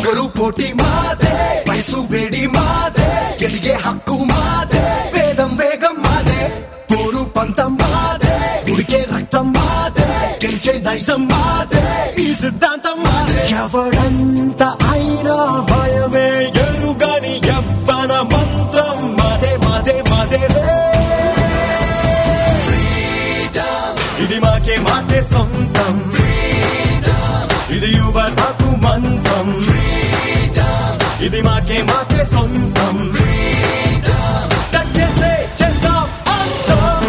ఎవరు పోటీ మాదే, వయసు వేడి మాదే, ఎదిగే హక్కు మాదే, వేదం వేగం మాదే, పోరు పంతం మాదే, ఉడికే రక్తం మాదే, గెలిచే నైజం మాదే, ఈ సిద్ధాంతం మాదే. ఎవడంత అయినా భయమే ఎరుగని యవ్వన మంత్రం మాదే మాదే మాదే రే. ఇది మాకే మాకే సొంతం, ఇది యువతకు మంత్రం, ఇది మాకే మాకే సొంతం, టచ్ చేస్తే చేస్తాం అంతం.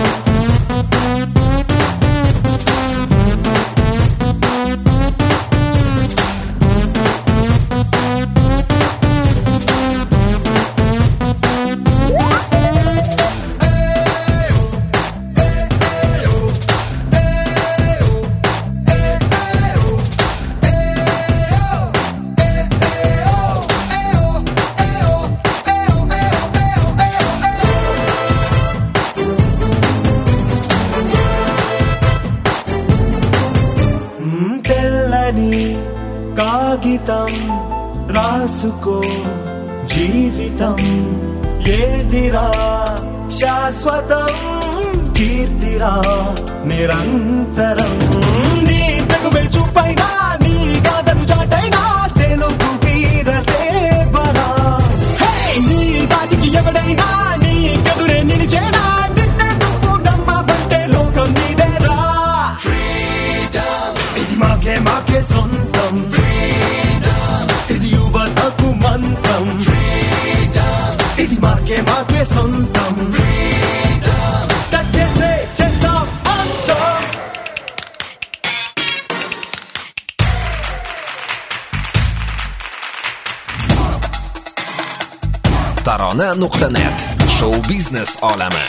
కాగితం రాసుకో జీవితం ఏదిరా శాశ్వతం, కీర్తిరా నిరంతరం. నీ తెగువే చూపైనా నీ గాథను చాటైనా తెలుగు వీరలేవరా. నీ దాటికి ఎవడైనా నీ కదురే నిలిచేనా, నిన్నే నువ్వు నమ్మవంటే లోకం నీదేరా. ఇది మాకే మాకే సొంతం, ఇది యువతకు మంత్రం, ఇది మాకే మాకే సొంతం, టచ్ చేస్తే చేస్తాం అంతం. Tarana.net Show Business olami.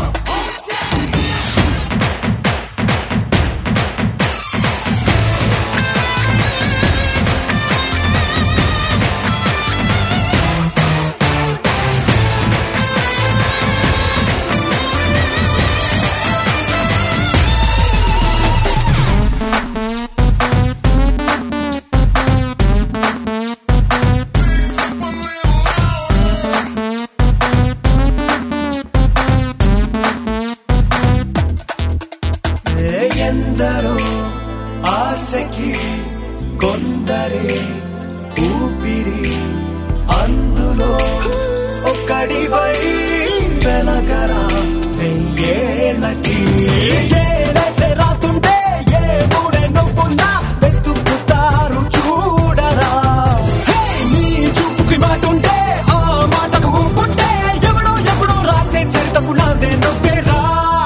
ఎందరో ఆశకి కొందరే ఊపిరి, అందులో ఒక్కడివై వెలగరా వెయ్యేళ్ళకి. ఏలేసే రాతుంటే ఏ మూడే నవ్వున్నా వెతుకుతారు చూడరా. నీ చూపుకి మాటుంటే ఆ మాటకు ఊపుంటే ఎవడో ఎవడో రాసే చరితకు నాదే నవ్వేరా.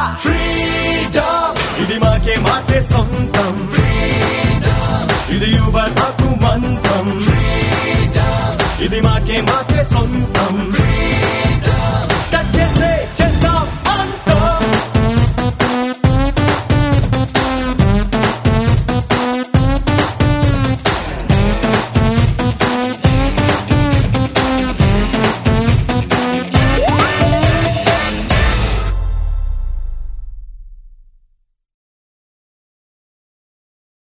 ఇది మాకే మాకే సొంతం, ఇది యువతకు మంత్రం, ఇది మాకే మాకే సొంతం.